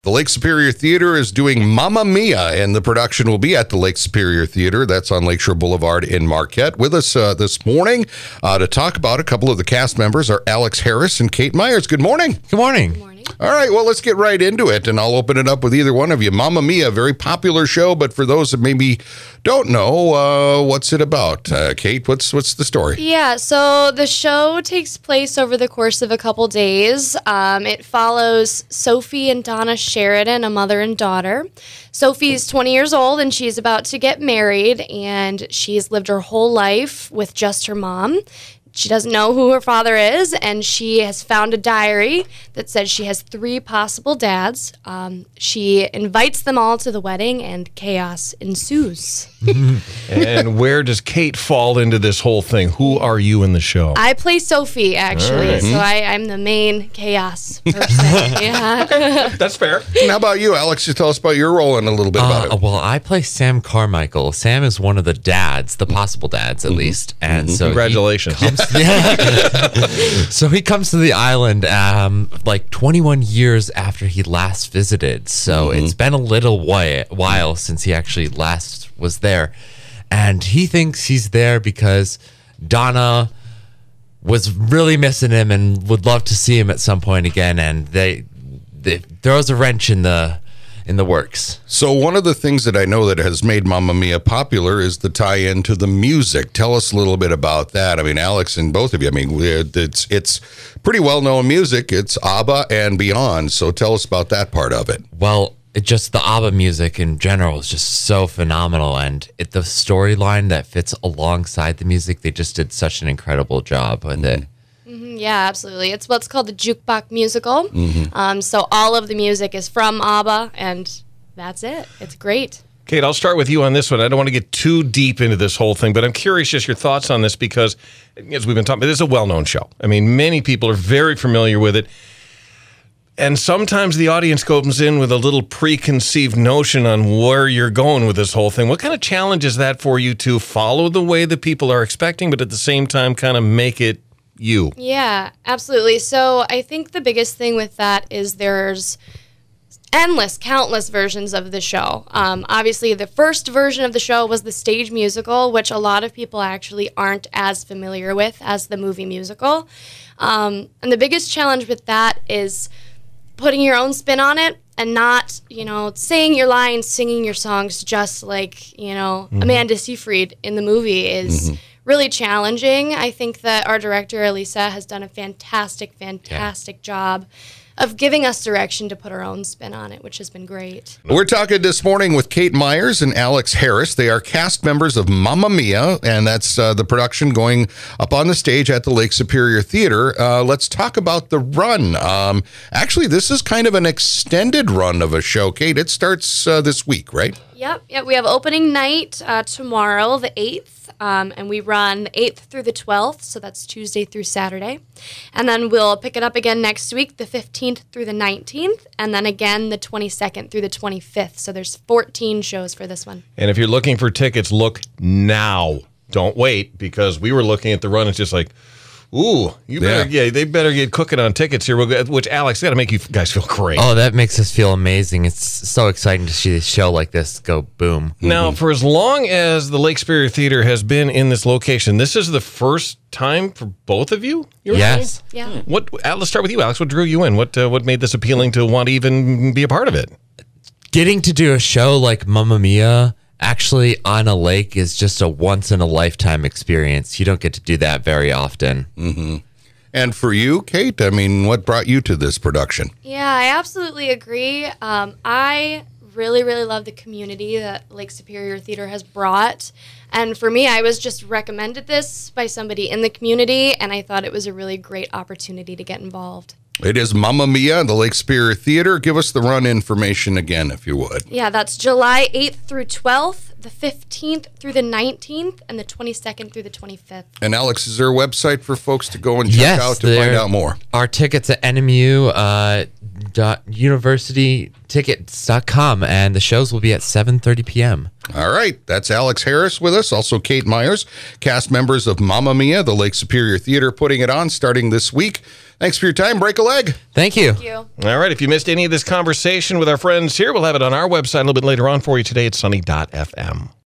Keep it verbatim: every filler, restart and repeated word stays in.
The Lake Superior Theater is doing Mamma Mia, and the production will be at the Lake Superior Theater. That's on Lakeshore Boulevard in Marquette. With us uh, this morning uh, to talk about a couple of the cast members are Alex Harris and Kate Myers. Good morning. Good morning. Good morning. All right, well, let's get right into it, and I'll open it up with either one of you. Mamma Mia, very popular show, but for those that maybe don't know, uh, what's it about? Uh, Kate, what's what's the story? Yeah, so the show takes place over the course of a couple days. Um, it follows Sophie and Donna Sheridan, a mother and daughter. Sophie's twenty years old, and she's about to get married, and she's lived her whole life with just her mom. She doesn't know who her father is, and she has found a diary that says she has three possible dads. Um, she invites them all to the wedding, and chaos ensues. And where does Kate fall into this whole thing? Who are you in the show? I play Sophie, actually, All right. so I, I'm the main chaos person. Yeah. That's fair. And how about you, Alex? Just tell us about your role and a little bit about Uh, it. well, I play Sam Carmichael. Sam is one of the dads, the possible dads at least, and so he Congratulations. comes- yeah. So he comes to the island um, like twenty-one years after he last visited. So it's been a little while, while since he actually last was there, and he thinks he's there because Donna was really missing him and would love to see him at some point again. And they, they throws a wrench in the in the works. So one of the things that I know that has made Mamma Mia popular is the tie-in to the music. Tell us a little bit about that. I mean, Alex and both of you, I mean, it's it's pretty well-known music. It's ABBA and beyond. So tell us about that part of it. Well, it just the ABBA music in general is just so phenomenal, and it, the storyline that fits alongside the music, they just did such an incredible job with it. Yeah, absolutely. It's what's called the Jukebox Musical. Um, so all of the music is from ABBA, and that's it. It's great. Kate, I'll start with you on this one. I don't want to get too deep into this whole thing, but I'm curious just your thoughts on this because, as we've been talking about, this is a well-known show. I mean, many people are very familiar with it. And sometimes the audience comes in with a little preconceived notion on where you're going with this whole thing. What kind of challenge is that for you to follow the way that people are expecting, but at the same time kind of make it you? Yeah, absolutely. So I think the biggest thing with that is there's endless, countless versions of the show. Um, obviously, the first version of the show was the stage musical, which a lot of people actually aren't as familiar with as the movie musical. Um, and the biggest challenge with that is putting your own spin on it and not, you know, saying your lines, singing your songs just like, you know, mm-hmm. Amanda Seyfried in the movie is mm-hmm. really challenging. I think that our director, Elisa, has done a fantastic, fantastic yeah. job of giving us direction to put our own spin on it, which has been great. We're talking this morning with Kate Myers and Alex Harris. They are cast members of Mamma Mia, and that's uh, the production going up on the stage at the Lake Superior Theater. Uh, let's talk about the run. Um, actually, this is kind of an extended run of a show. Kate, it starts uh, this week, right? Yep, yep. We have opening night uh, tomorrow, the eighth, um, and we run the eighth through the twelfth, so that's Tuesday through Saturday. And then we'll pick it up again next week, the fifteenth through the nineteenth, and then again the twenty-second through the twenty-fifth. So there's fourteen shows for this one. And if you're looking for tickets, look now. Don't wait, because we were looking at the run. It's just like, ooh, you better, yeah. yeah, they better get cooking on tickets here. Which, Alex, got to make you guys feel great. Oh, that makes us feel amazing. It's so exciting to see a show like this go boom. Now, mm-hmm. for as long as the Lake Superior Theater has been in this location, this is the first time for both of you? You're yes. Right? Yeah. What? Let's start with you, Alex. What drew you in? What uh, What made this appealing to want to even be a part of it? Getting to do a show like Mamma Mia actually on a lake is just a once-in-a-lifetime experience. You don't get to do that very often. Mm-hmm. And for you, Kate, I mean, what brought you to this production? Yeah, I absolutely agree. Um, I really, really love the community that Lake Superior Theater has brought. And for me, I was just recommended this by somebody in the community, and I thought it was a really great opportunity to get involved. It is Mamma Mia, the Lake Superior Theater. Give us the run information again, if you would. Yeah, that's July eighth through twelfth, the fifteenth through the nineteenth, and the twenty-second through the twenty-fifth. And Alex, is there a website for folks to go and check yes, out to find out more? Our tickets at N M U uh, dot university tickets dot com, and the shows will be at seven thirty p.m. All right. That's Alex Harris with us. Also Kate Myers, cast members of Mamma Mia, the Lake Superior Theater, putting it on starting this week. Thanks for your time. Break a leg. Thank you. Thank you. All right. If you missed any of this conversation with our friends here, we'll have it on our website a little bit later on for you today at sunny dot f m.